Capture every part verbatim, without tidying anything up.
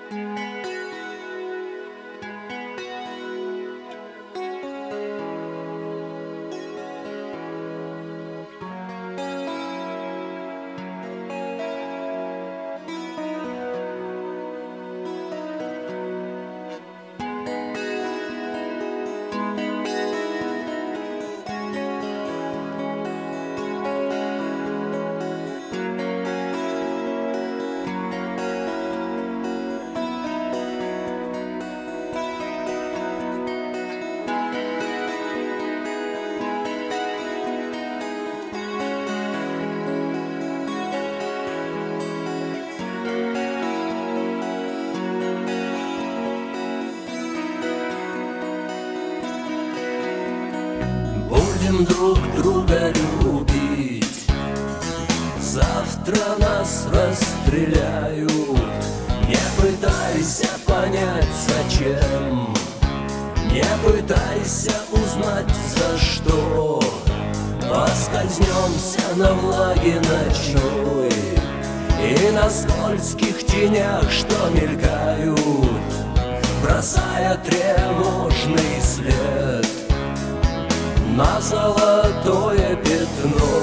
Будем друг друга любить. Завтра нас расстреляют. Не пытайся понять, зачем. Не пытайся узнать, за что. Поскользнемся на влаге ночной и на скользких тенях, что мелькают, бросая тревожный след на золотое пятно.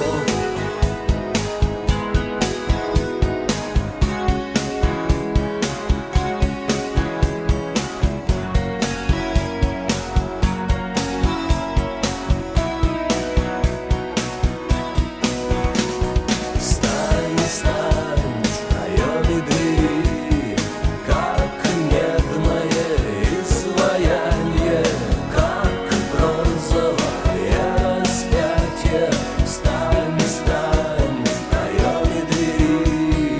Стань, стань в проеме двери, как медное изваяние, как бронзовое распятие. Стань, стань в проеме двери.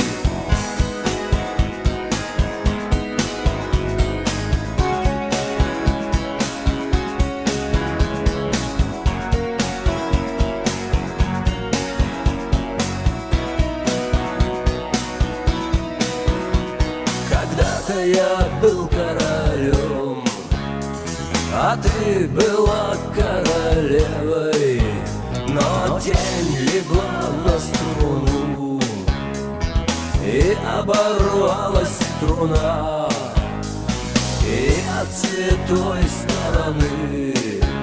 Когда-то я был королем, а ты была королевой. Но тень легла на струну, и оборвалась струна, и от святой стороны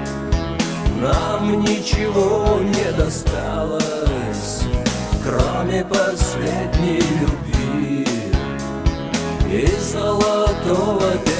нам ничего не досталось, кроме последней любви и золотого пятна.